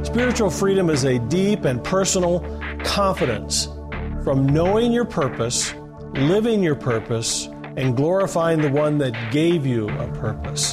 Spiritual freedom is a deep and personal confidence from knowing your purpose, living your purpose, and glorifying the one that gave you a purpose.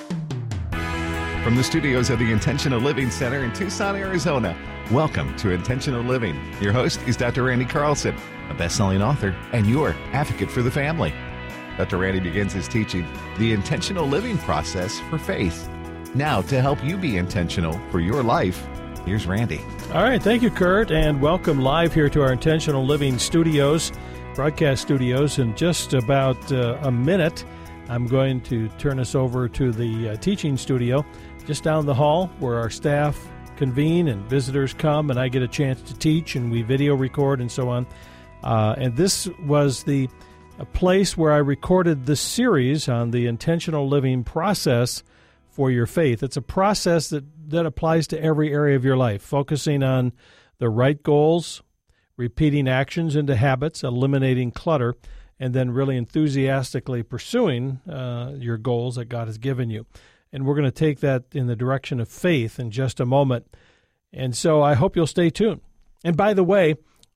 From the studios of the Intentional Living Center in Tucson, Arizona, welcome to Intentional Living. Your host is Dr. Randy Carlson, a best-selling author and your advocate for the family. Dr. Randy begins his teaching, The Intentional Living Process for Faith. Now, to help you be intentional for your life, here's Randy. All right, thank you, Kurt, and welcome live here to our Intentional Living studios, broadcast studios. In just about a minute, I'm going to turn us over to the teaching studio just down the hall where our staff convene and visitors come, and I get a chance to teach, and we video record and so on. And this was a place where I recorded this series on the intentional living process for your faith. It's a process that applies to every area of your life, focusing on the right goals, repeating actions into habits, eliminating clutter, and then really enthusiastically pursuing your goals that God has given you. And we're going to take that in the direction of faith in just a moment. And so I hope you'll stay tuned. And by the way,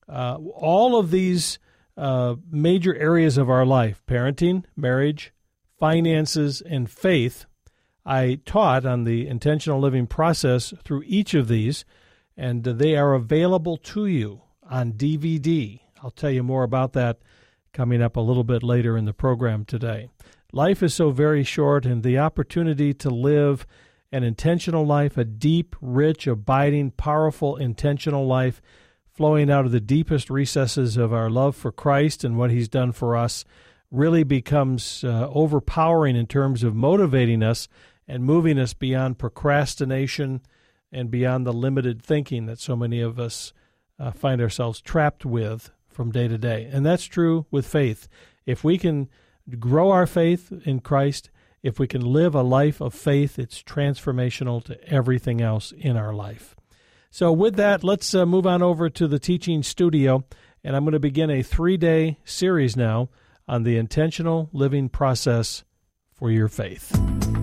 all of these major areas of our life, parenting, marriage, finances, and faith, I taught on the intentional living process through each of these, and they are available to you on DVD. I'll tell you more about that coming up a little bit later in the program today. Life is so very short, and the opportunity to live an intentional life, a deep, rich, abiding, powerful, intentional life, flowing out of the deepest recesses of our love for Christ and what He's done for us, really becomes overpowering in terms of motivating us and moving us beyond procrastination and beyond the limited thinking that so many of us find ourselves trapped with from day to day. And that's true with faith. If we can grow our faith in Christ, if we can live a life of faith, it's transformational to everything else in our life. So with that, let's move on over to the teaching studio, and I'm going to begin a 3-day series now on the intentional living process for your faith.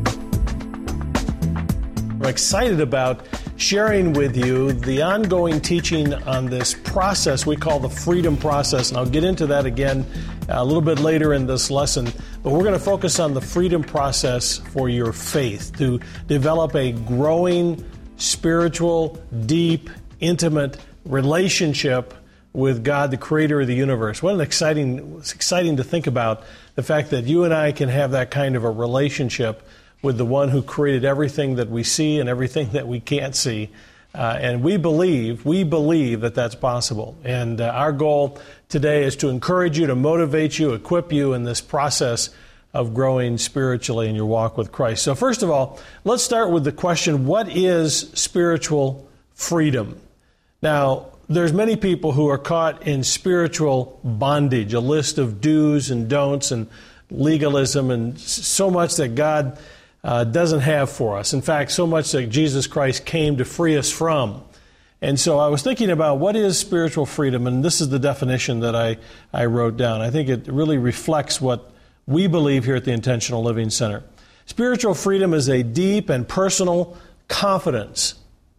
I'm excited about sharing with you the ongoing teaching on this process we call the freedom process, and I'll get into that again a little bit later in this lesson. But we're going to focus on the freedom process for your faith, to develop a growing, spiritual, deep, intimate relationship with God, the creator of the universe. It's exciting to think about the fact that you and I can have that kind of a relationship with the one who created everything that we see and everything that we can't see. And we believe that that's possible. And our goal today is to encourage you, to motivate you, equip you in this process of growing spiritually in your walk with Christ. So first of all, let's start with the question, what is spiritual freedom? Now, there's many people who are caught in spiritual bondage, a list of do's and don'ts and legalism and so much that God doesn't have for us. In fact, so much that Jesus Christ came to free us from. And so I was thinking about what is spiritual freedom, and this is the definition that I wrote down. I think it really reflects what we believe here at the Intentional Living Center. Spiritual freedom is a deep and personal confidence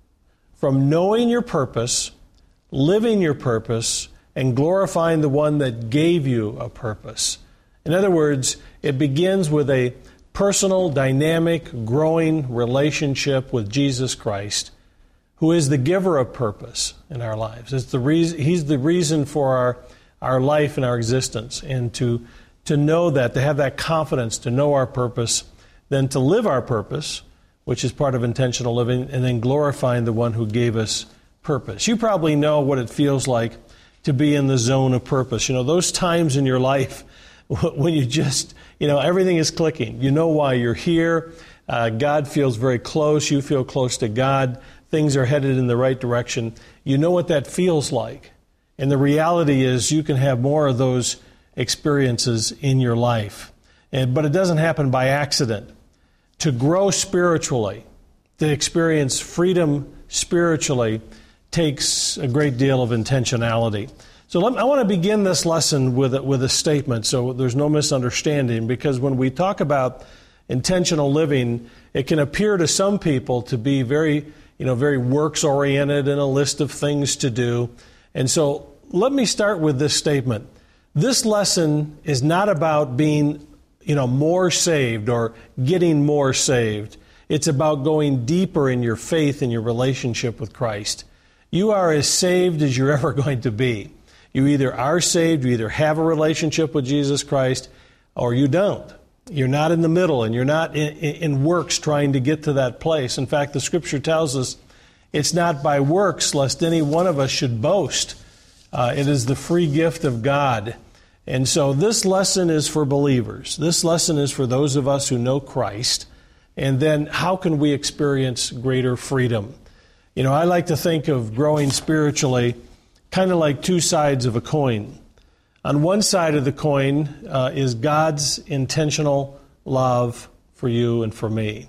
from knowing your purpose, living your purpose, and glorifying the one that gave you a purpose. In other words, it begins with a personal, dynamic, growing relationship with Jesus Christ, who is the giver of purpose in our lives. He's the reason for our life and our existence. And to know that, to have that confidence, to know our purpose, then to live our purpose, which is part of intentional living, and then glorifying the one who gave us purpose. You probably know what it feels like to be in the zone of purpose. You know, those times in your life when you just, everything is clicking. You know why you're here. God feels very close. You feel close to God. Things are headed in the right direction. You know what that feels like. And the reality is you can have more of those experiences in your life. But it doesn't happen by accident. To grow spiritually, to experience freedom spiritually, takes a great deal of intentionality. So I want to begin this lesson with a statement so there's no misunderstanding, because when we talk about intentional living, it can appear to some people to be very very works-oriented and a list of things to do. And so let me start with this statement. This lesson is not about being, more saved or getting more saved. It's about going deeper in your faith and your relationship with Christ. You are as saved as you're ever going to be. You either are saved, you either have a relationship with Jesus Christ, or you don't. You're not in the middle, and you're not in works trying to get to that place. In fact, the Scripture tells us it's not by works, lest any one of us should boast. It is the free gift of God. And so this lesson is for believers. This lesson is for those of us who know Christ. And then how can we experience greater freedom? I like to think of growing spiritually kind of like two sides of a coin. On one side of the coin is God's intentional love for you and for me.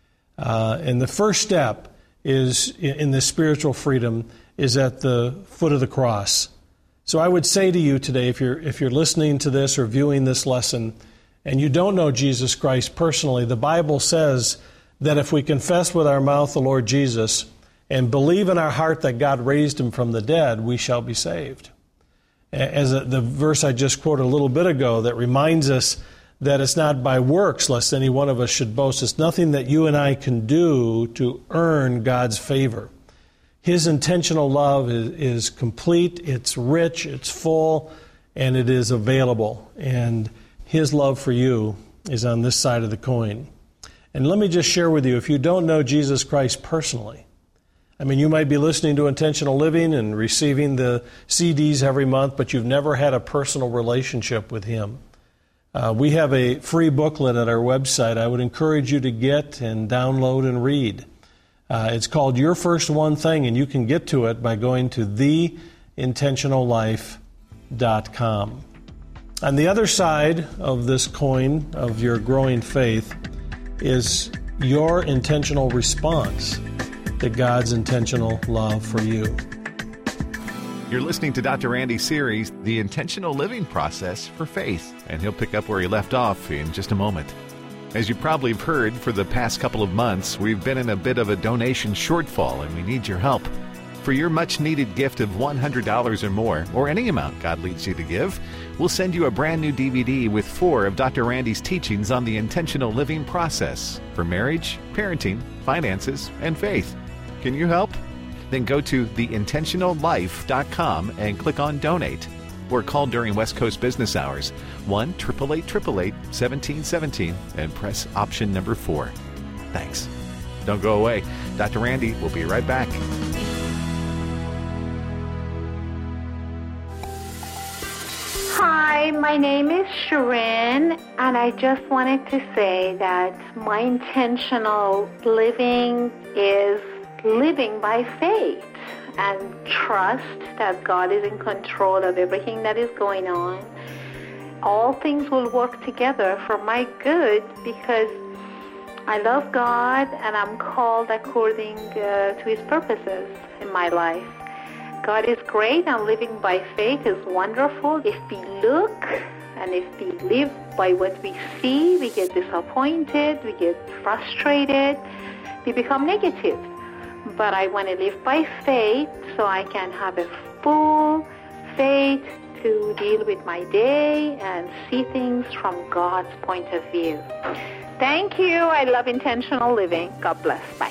And the first step is in this spiritual freedom is at the foot of the cross. So I would say to you today, if you're listening to this or viewing this lesson and you don't know Jesus Christ personally, the Bible says that if we confess with our mouth the Lord Jesus and believe in our heart that God raised him from the dead, we shall be saved. As the verse I just quoted a little bit ago that reminds us that it's not by works lest any one of us should boast. It's nothing that you and I can do to earn God's favor. His intentional love is complete, it's rich, it's full, and it is available. And his love for you is on this side of the coin. And let me just share with you, if you don't know Jesus Christ personally, you might be listening to Intentional Living and receiving the CDs every month, but you've never had a personal relationship with him. We have a free booklet at our website I would encourage you to get and download and read. It's called Your First One Thing, and you can get to it by going to theintentionallife.com. On the other side of this coin of your growing faith is your intentional response to God's intentional love for you. You're listening to Dr. Randy's series, The Intentional Living Process for Faith, and he'll pick up where he left off in just a moment. As you probably have heard, for the past couple of months, we've been in a bit of a donation shortfall, and we need your help. For your much-needed gift of $100 or more, or any amount God leads you to give, we'll send you a brand new DVD with 4 of Dr. Randy's teachings on the intentional living process for marriage, parenting, finances, and faith. Can you help? Then go to theintentionallife.com and click on Donate. Or call during West Coast business hours, 1-888-888-1717, and press option number 4. Thanks. Don't go away. Dr. Randy will be right back. Hi, my name is Sharon, and I just wanted to say that my intentional living is living by faith and trust that God is in control of everything that is going on. All things will work together for my good because I love God and I'm called according to His purposes in my life. God is great and living by faith is wonderful. If we look and if we live by what we see, we get disappointed, we get frustrated, we become negative. But I want to live by faith so I can have a full faith to deal with my day and see things from God's point of view. Thank you. I love intentional living. God bless. Bye.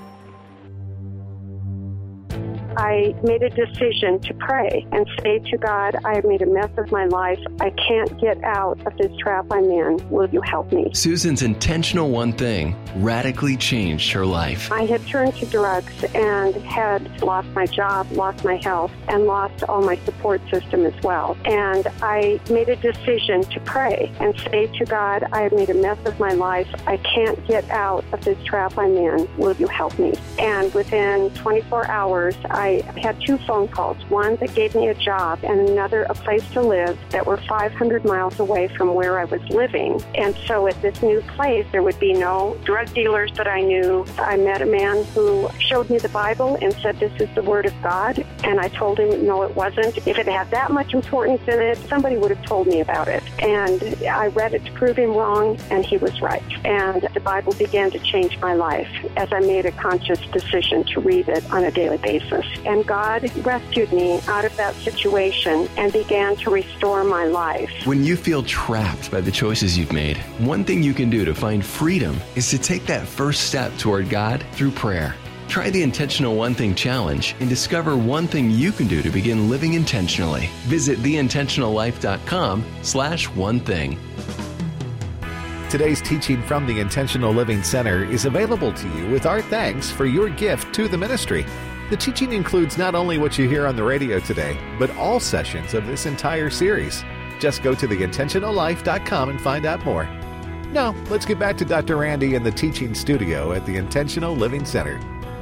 I made a decision to pray and say to God, I have made a mess of my life. I can't get out of this trap I'm in. Will you help me? Susan's intentional one thing radically changed her life. I had turned to drugs and had lost my job, lost my health, and lost all my support system as well. And I made a decision to pray and say to God, I have made a mess of my life. I can't get out of this trap I'm in. Will you help me? And within 24 hours, I I had 2 phone calls, one that gave me a job and another a place to live that were 500 miles away from where I was living. And so at this new place, there would be no drug dealers that I knew. I met a man who showed me the Bible and said, this is the Word of God. And I told him, no, it wasn't. If it had that much importance in it, somebody would have told me about it. And I read it to prove him wrong, and he was right. And the Bible began to change my life as I made a conscious decision to read it on a daily basis. And God rescued me out of that situation and began to restore my life. When you feel trapped by the choices you've made, one thing you can do to find freedom is to take that first step toward God through prayer. Try the Intentional One Thing Challenge and discover one thing you can do to begin living intentionally. Visit theintentionallife.com/one thing. Today's teaching from the Intentional Living Center is available to you with our thanks for your gift to the ministry. The teaching includes not only what you hear on the radio today, but all sessions of this entire series. Just go to theintentionallife.com and find out more. Now, let's get back to Dr. Randy in the teaching studio at the Intentional Living Center.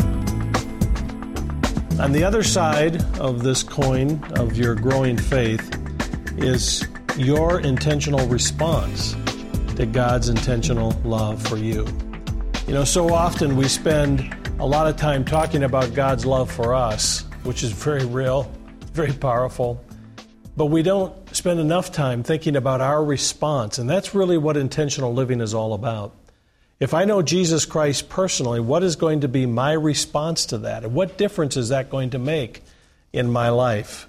On the other side of this coin of your growing faith is your intentional response to God's intentional love for you. You know, so often we spend a lot of time talking about God's love for us, which is very real, very powerful, but we don't spend enough time thinking about our response, and that's really what intentional living is all about. If I know Jesus Christ personally, what is going to be my response to that? And what difference is that going to make in my life?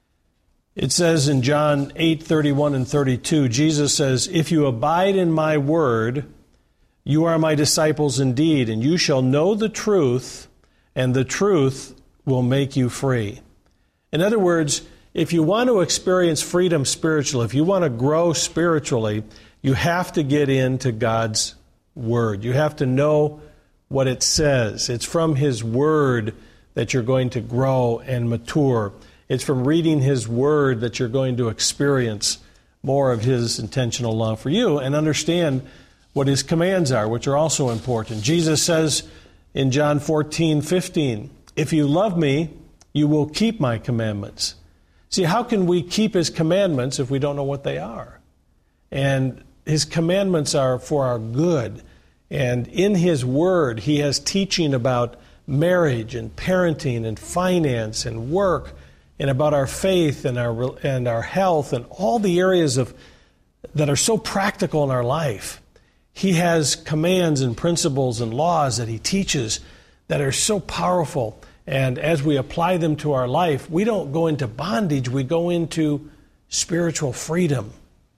It says in John 8:31 and 32, Jesus says, "If you abide in my word, you are my disciples indeed, and you shall know the truth, and the truth will make you free." In other words, if you want to experience freedom spiritually, if you want to grow spiritually, you have to get into God's Word. You have to know what it says. It's from His Word that you're going to grow and mature. It's from reading His Word that you're going to experience more of His intentional love for you and understand what His commands are, which are also important. Jesus says in John 14:15, "If you love me, you will keep my commandments." See, how can we keep His commandments if we don't know what they are? And His commandments are for our good. And in His Word, He has teaching about marriage and parenting and finance and work and about our faith and our health and all the areas that are so practical in our life. He has commands and principles and laws that He teaches that are so powerful. And as we apply them to our life, we don't go into bondage, we go into spiritual freedom.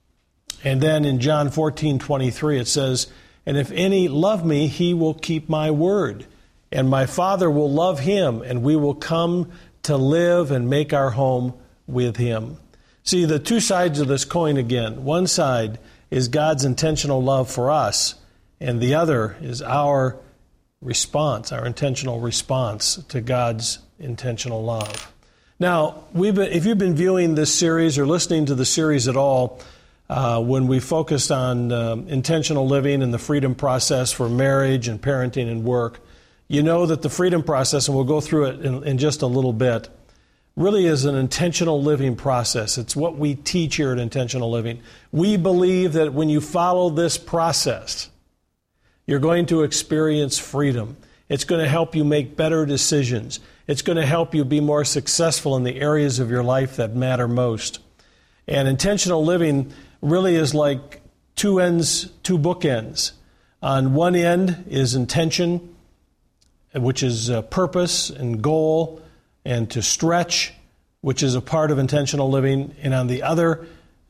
And then in John 14:23 it says, "And if any love me, he will keep my word. And my Father will love him, and we will come to live and make our home with him." See, the two sides of this coin again. One side is God's intentional love for us, and the other is our response, our intentional response to God's intentional love. Now, if you've been viewing this series or listening to the series at all, when we focused on intentional living and the freedom process for marriage and parenting and work, you know that the freedom process, and we'll go through it in just a little bit, really is an intentional living process. It's what we teach here at Intentional Living. We believe that when you follow this process, you're going to experience freedom. It's going to help you make better decisions. It's going to help you be more successful in the areas of your life that matter most. And intentional living really is like two bookends. On one end is intention, which is purpose and goal, and to stretch, which is a part of intentional living. And on the other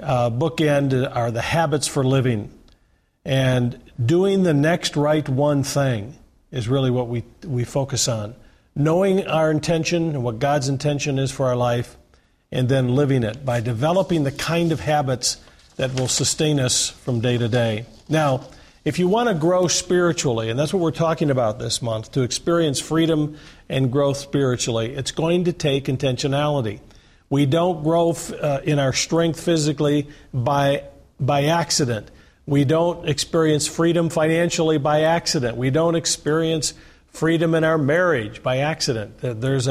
bookend are the habits for living. And doing the next right one thing is really what we focus on. Knowing our intention and what God's intention is for our life, and then living it by developing the kind of habits that will sustain us from day to day. Now, if you want to grow spiritually, and that's what we're talking about this month, to experience freedom and growth spiritually, it's going to take intentionality. We don't grow in our strength physically by accident. We don't experience freedom financially by accident. We don't experience freedom in our marriage by accident. There's a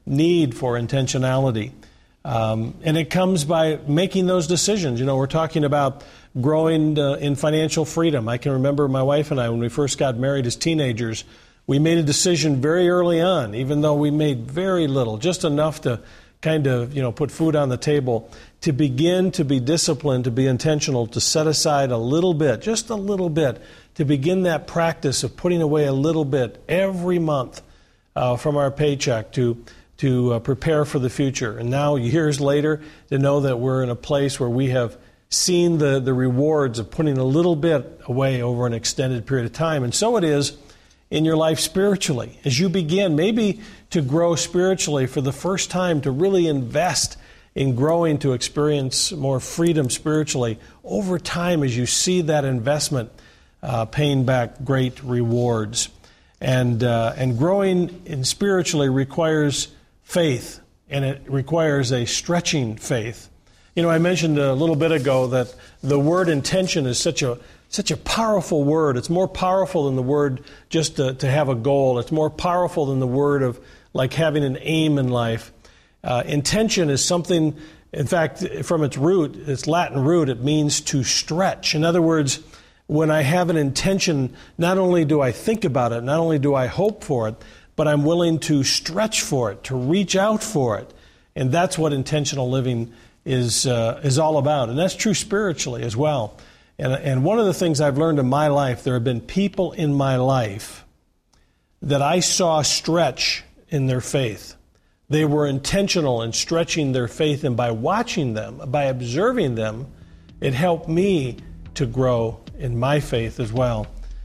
need for intentionality. And it comes by making those decisions. You know, we're talking about growing in financial freedom. I can remember my wife and I, when we first got married as teenagers, we made a decision very early on, even though we made very little, just enough to kind of, put food on the table, to begin to be disciplined, to be intentional, to set aside a little bit, just a little bit, to begin that practice of putting away a little bit every month from our paycheck to prepare for the future. And now, years later, to know that we're in a place where we have seen the rewards of putting a little bit away over an extended period of time. And so it is in your life spiritually. As you begin maybe to grow spiritually for the first time, to really invest in growing to experience more freedom spiritually, over time as you see that investment paying back great rewards. And growing in spiritually requires faith, and it requires a stretching faith. I mentioned a little bit ago that the word intention is such a powerful word. It's more powerful than the word just to have a goal. It's more powerful than the word of like having an aim in life. Intention is something, in fact, from its root, its Latin root, it means to stretch. In other words, when I have an intention, not only do I think about it, not only do I hope for it, but I'm willing to stretch for it, to reach out for it. And that's what intentional living is all about. And that's true spiritually as well. And one of the things I've learned in my life, there have been people in my life that I saw stretch in their faith. They were intentional in stretching their faith, and by watching them, by observing them, it helped me to grow in my faith as well.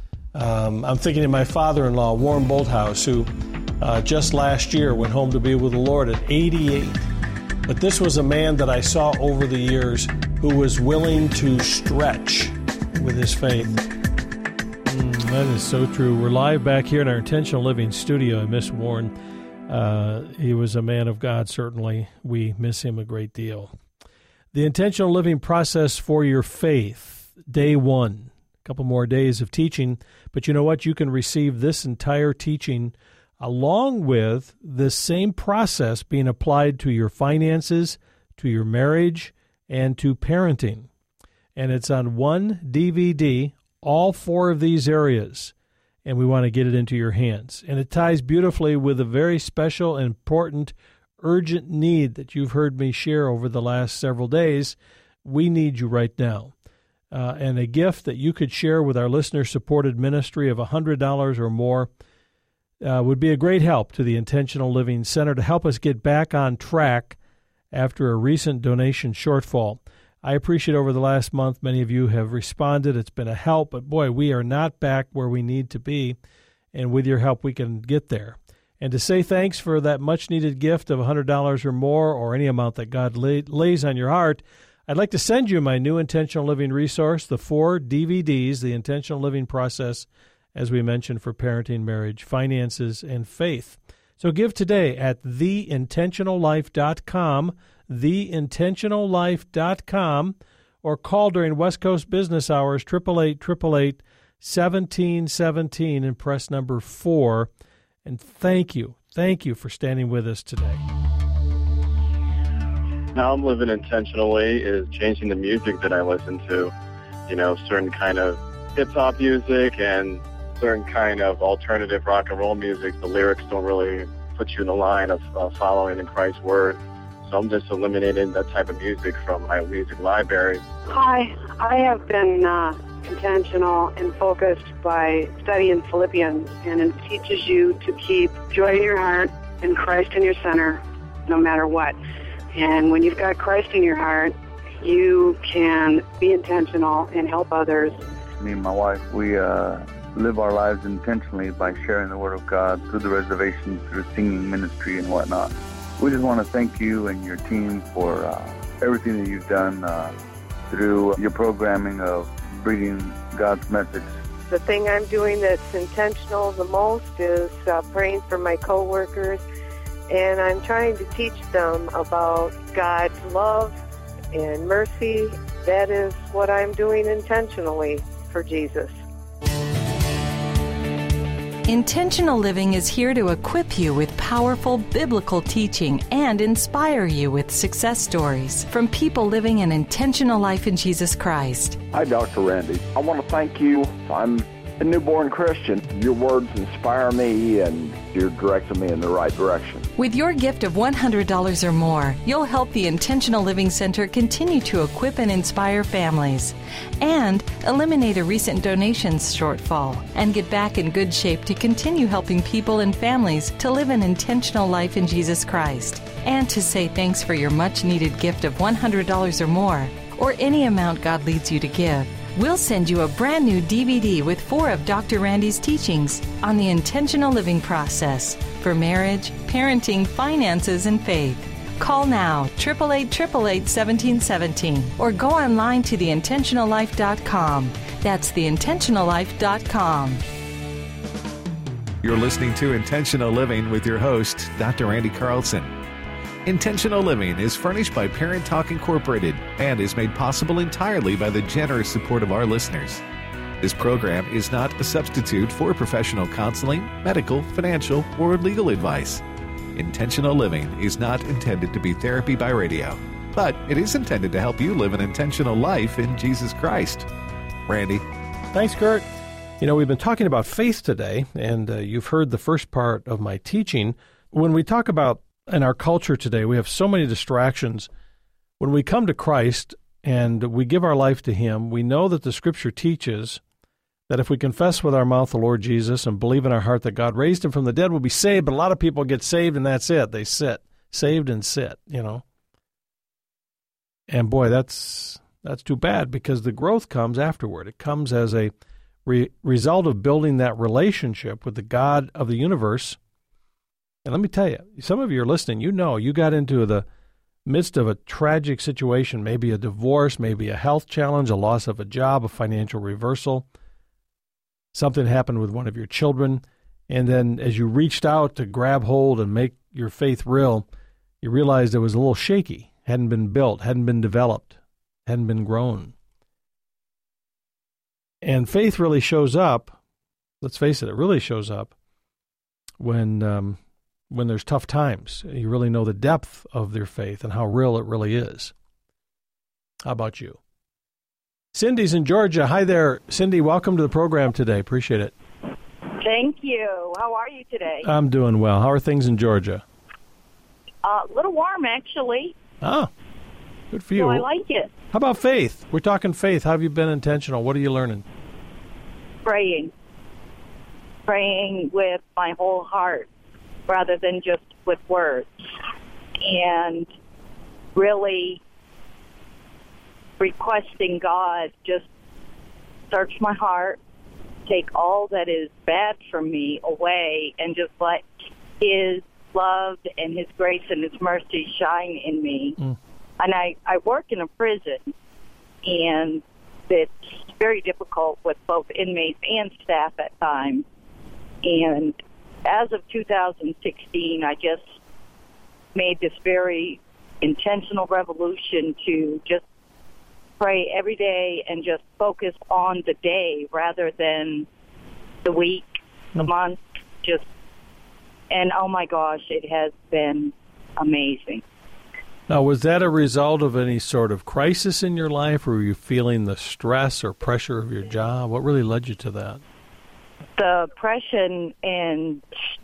I'm thinking of my father-in-law, Warren Bolthouse, who just last year went home to be with the Lord at 88. But this was a man that I saw over the years who was willing to stretch with his faith. That is so true. We're live back here in our Intentional Living studio. I miss Warren. He was a man of God, certainly. We miss him a great deal. The Intentional Living Process for Your Faith, Day 1. A couple more days of teaching. But you know what? You can receive this entire teaching along with this same process being applied to your finances, to your marriage, and to parenting. And it's on one DVD, all 4 of these areas, and we want to get it into your hands. And it ties beautifully with a very special and important, urgent need that you've heard me share over the last several days. We need you right now. And a gift that you could share with our listener-supported ministry of $100 or more would be a great help to the Intentional Living Center to help us get back on track after a recent donation shortfall. I appreciate over the last month many of you have responded. It's been a help, but boy, we are not back where we need to be, and with your help we can get there. And to say thanks for that much-needed gift of $100 or more, or any amount that God lays on your heart, I'd like to send you my new Intentional Living resource, the 4 DVDs, The Intentional Living Process, as we mentioned, for parenting, marriage, finances, and faith. So give today at theintentionallife.com, theintentionallife.com, or call during West Coast business hours, 888-888-1717, and press number 4. And thank you for standing with us today. How I'm living intentionally is changing the music that I listen to. Certain kind of hip-hop music and certain kind of alternative rock and roll music. The lyrics don't really put you in the line of following in Christ's word. So I'm just eliminating that type of music from my music library. Hi, I have been intentional and focused by studying Philippians, and it teaches you to keep joy in your heart and Christ in your center no matter what. And when you've got Christ in your heart, you can be intentional and help others. Me and my wife, we live our lives intentionally by sharing the Word of God through the reservation, through singing ministry and whatnot. We just want to thank you and your team for everything that you've done through your programming of bringing God's message. The thing I'm doing that's intentional the most is praying for my coworkers, and I'm trying to teach them about God's love and mercy. That is what I'm doing intentionally for Jesus. Intentional Living is here to equip you with powerful biblical teaching and inspire you with success stories from people living an intentional life in Jesus Christ. Hi, Dr. Randy. I want to thank you. I'm a newborn Christian. Your words inspire me, and you're directing me in the right direction. With your gift of $100 or more, you'll help the Intentional Living Center continue to equip and inspire families and eliminate a recent donations shortfall and get back in good shape to continue helping people and families to live an intentional life in Jesus Christ. And to say thanks for your much-needed gift of $100 or more, or any amount God leads you to give. We'll send you a brand new DVD with 4 of Dr. Randy's teachings on the intentional living process for marriage, parenting, finances, and faith. Call now, 888-888-1717, or go online to theintentionallife.com. That's theintentionallife.com. You're listening to Intentional Living with your host, Dr. Randy Carlson. Intentional Living is furnished by Parent Talk Incorporated and is made possible entirely by the generous support of our listeners. This program is not a substitute for professional counseling, medical, financial, or legal advice. Intentional Living is not intended to be therapy by radio, but it is intended to help you live an intentional life in Jesus Christ. Randy. Thanks, Kurt. You know, we've been talking about faith today, and you've heard the first part of my teaching. When we talk about in our culture today, we have so many distractions. When we come to Christ and we give our life to Him, we know that the Scripture teaches that if we confess with our mouth the Lord Jesus and believe in our heart that God raised Him from the dead, we'll be saved. But a lot of people get saved and that's it. They sit. Saved and sit, you know. And boy, that's too bad, because the growth comes afterward. It comes as a result of building that relationship with the God of the universe. And let me tell you, some of you are listening, you know, you got into the midst of a tragic situation, maybe a divorce, maybe a health challenge, a loss of a job, a financial reversal. Something happened with one of your children. And then as you reached out to grab hold and make your faith real, you realized it was a little shaky, hadn't been built, hadn't been developed, hadn't been grown. And faith really shows up, let's face it, it really shows up when there's tough times. You really know the depth of their faith and how real it really is. How about you? Cindy's in Georgia. Hi there, Cindy. Welcome to the program today. Appreciate it. Thank you. How are you today? I'm doing well. How are things in Georgia? A little warm, actually. Oh, good for you. So I like it. How about faith? We're talking faith. How have you been intentional? What are you learning? Praying with my whole heart rather than just with words, and really requesting God just search my heart, take all that is bad from me away, and just let His love and His grace and His mercy shine in me. And I work in a prison, and it's very difficult with both inmates and staff at times. And as of 2016, I just made this very intentional revolution to just pray every day and just focus on the day rather than the week, the month, and oh my gosh, it has been amazing. Now, was that a result of any sort of crisis in your life, or were you feeling the stress or pressure of your job? What really led you to that? The pressure and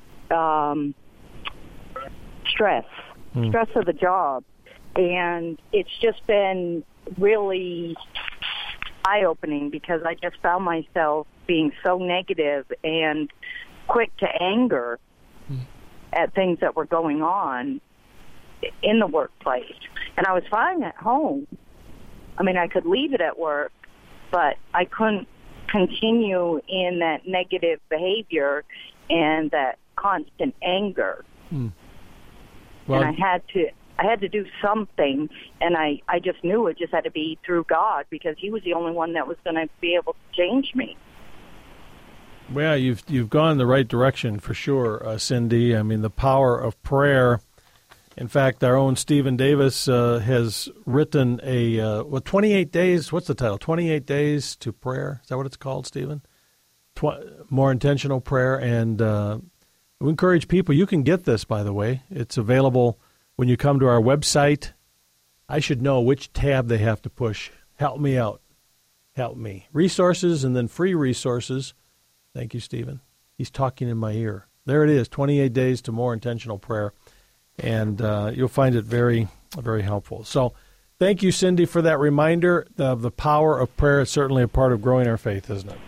stress of the job. And it's just been really eye-opening, because I just found myself being so negative and quick to anger at things that were going on in the workplace. And I was fine at home. I mean, I could leave it at work, but I couldn't continue in that negative behavior and that constant anger. Well, and I had to do something, and I just knew it just had to be through God, because He was the only one that was going to be able to change me. Well, you've gone in the right direction for sure, Cindy. I mean, the power of prayer. In fact, our own Stephen Davis has written 28 days. What's the title? 28 Days to Prayer. Is that what it's called, Stephen? more intentional prayer, and we encourage people. You can get this, by the way. It's available when you come to our website. I should know which tab they have to push. Help me out. Help me. Resources and then free resources. Thank you, Stephen. He's talking in my ear. There it is, 28 Days to More Intentional Prayer. And you'll find it very, very helpful. So thank you, Cindy, for that reminder of the power of prayer. It's certainly a part of growing our faith, isn't it?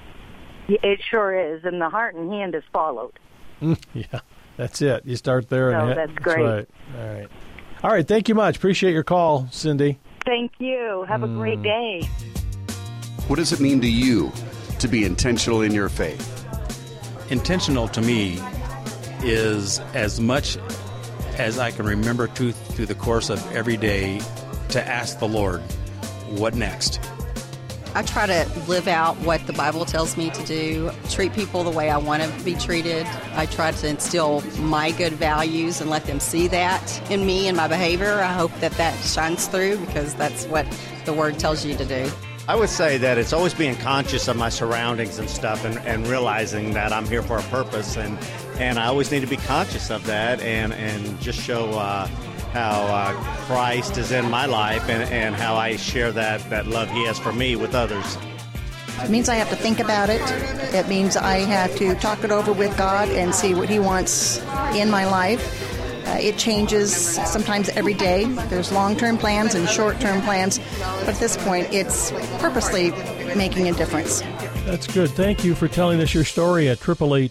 It sure is, and the heart and hand is followed. Yeah, that's it. You start there. No, that's great. Right. All right. All right, thank you much. Appreciate your call, Cindy. Thank you. Have a great day. What does it mean to you to be intentional in your faith? Intentional to me is as much as I can remember through the course of every day to ask the Lord, what next? I try to live out what the Bible tells me to do, treat people the way I want to be treated. I try to instill my good values and let them see that in me and my behavior. I hope that shines through because that's what the Word tells you to do. I would say that it's always being conscious of my surroundings and stuff and realizing that I'm here for a purpose. And I always need to be conscious of that and just show how Christ is in my life and how I share that love He has for me with others. It means I have to think about it. It means I have to talk it over with God and see what He wants in my life. It changes sometimes every day. There's long-term plans and short-term plans, but at this point, it's purposely making a difference. That's good. Thank you for telling us your story at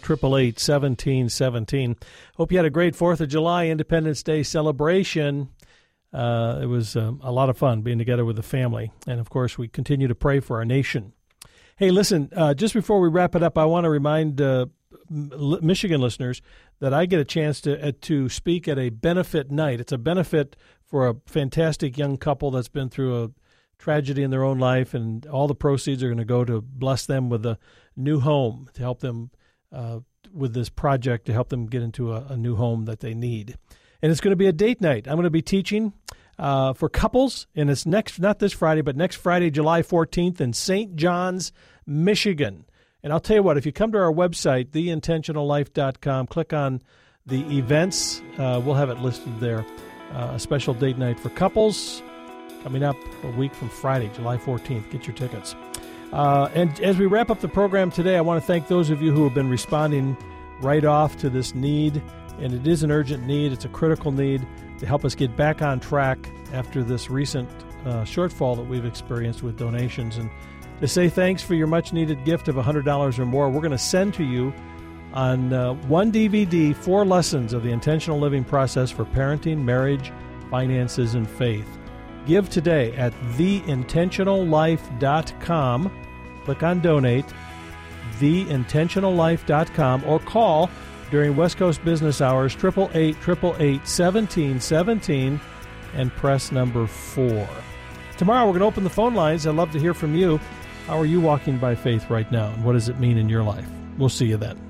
888-888-1717. Hope you had a great 4th of July Independence Day celebration. It was a lot of fun being together with the family. And, of course, we continue to pray for our nation. Hey, listen, just before we wrap it up, I want to remind Michigan listeners that I get a chance to speak at a benefit night. It's a benefit for a fantastic young couple that's been through a tragedy in their own life, and all the proceeds are going to go to bless them with a new home, to help them with this project, to help them get into a new home that they need. And it's going to be a date night. I'm going to be teaching for couples, and it's not this Friday, but next Friday, July 14th in St. John's, Michigan. And I'll tell you what, if you come to our website, theintentionallife.com, click on the events, we'll have it listed there. A special date night for couples coming up a week from Friday, July 14th. Get your tickets. And as we wrap up the program today, I want to thank those of you who have been responding right off to this need. And it is an urgent need. It's a critical need to help us get back on track after this recent shortfall that we've experienced with donations. And to say thanks for your much-needed gift of $100 or more, we're going to send to you on one DVD 4 lessons of the intentional living process for parenting, marriage, finances, and faith. Give today at theintentionallife.com. Click on Donate, theintentionallife.com, or call during West Coast business hours, 888-888-1717, and press number 4. Tomorrow we're going to open the phone lines. I'd love to hear from you. How are you walking by faith right now, and what does it mean in your life? We'll see you then.